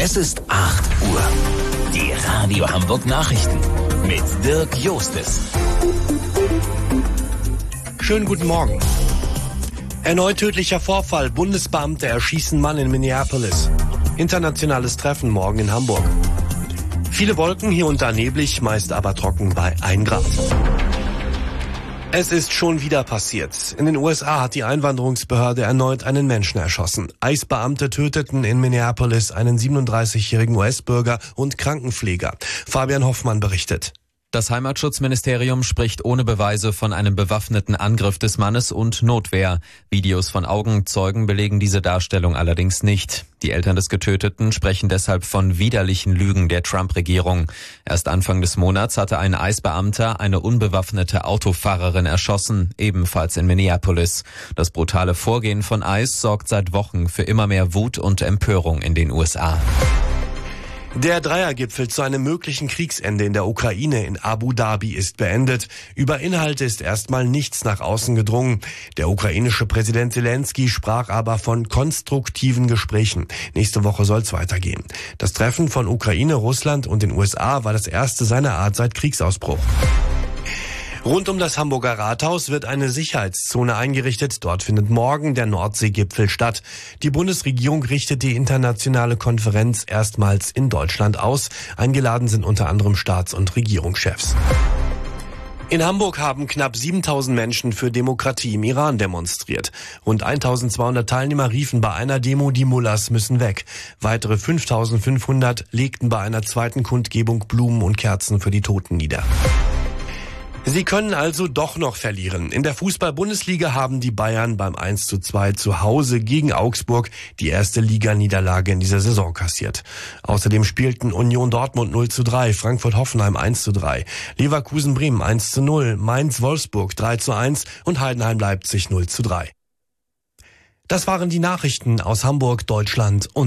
Es ist 8 Uhr. Die Radio Hamburg Nachrichten mit Dirk Jostes. Schönen guten Morgen. Erneut tödlicher Vorfall. Bundesbeamte erschießen Mann in Minneapolis. Internationales Treffen morgen in Hamburg. Viele Wolken, hier und da neblig, meist aber trocken bei 1 Grad. Es ist schon wieder passiert. In den USA hat die Einwanderungsbehörde erneut einen Menschen erschossen. ICE-Beamte töteten in Minneapolis einen 37-jährigen US-Bürger und Krankenpfleger. Fabian Hoffmann berichtet. Das Heimatschutzministerium spricht ohne Beweise von einem bewaffneten Angriff des Mannes und Notwehr. Videos von Augenzeugen belegen diese Darstellung allerdings nicht. Die Eltern des Getöteten sprechen deshalb von widerlichen Lügen der Trump-Regierung. Erst Anfang des Monats hatte ein ICE-Beamter eine unbewaffnete Autofahrerin erschossen, ebenfalls in Minneapolis. Das brutale Vorgehen von ICE sorgt seit Wochen für immer mehr Wut und Empörung in den USA. Der Dreiergipfel zu einem möglichen Kriegsende in der Ukraine in Abu Dhabi ist beendet. Über Inhalte ist erstmal nichts nach außen gedrungen. Der ukrainische Präsident Zelensky sprach aber von konstruktiven Gesprächen. Nächste Woche soll es weitergehen. Das Treffen von Ukraine, Russland und den USA war das erste seiner Art seit Kriegsausbruch. Rund um das Hamburger Rathaus wird eine Sicherheitszone eingerichtet. Dort findet morgen der Nordseegipfel statt. Die Bundesregierung richtet die internationale Konferenz erstmals in Deutschland aus. Eingeladen sind unter anderem Staats- und Regierungschefs. In Hamburg haben knapp 7.000 Menschen für Demokratie im Iran demonstriert. Rund 1.200 Teilnehmer riefen bei einer Demo, die Mullahs müssen weg. Weitere 5.500 legten bei einer zweiten Kundgebung Blumen und Kerzen für die Toten nieder. Sie können also doch noch verlieren. In der Fußball-Bundesliga haben die Bayern beim 1:2 zu Hause gegen Augsburg die erste Liganiederlage in dieser Saison kassiert. Außerdem spielten Union Dortmund 0:3, Frankfurt-Hoffenheim 1:3, Leverkusen-Bremen 1:0, Mainz-Wolfsburg 3:1 und Heidenheim-Leipzig 0:3. Das waren die Nachrichten aus Hamburg, Deutschland und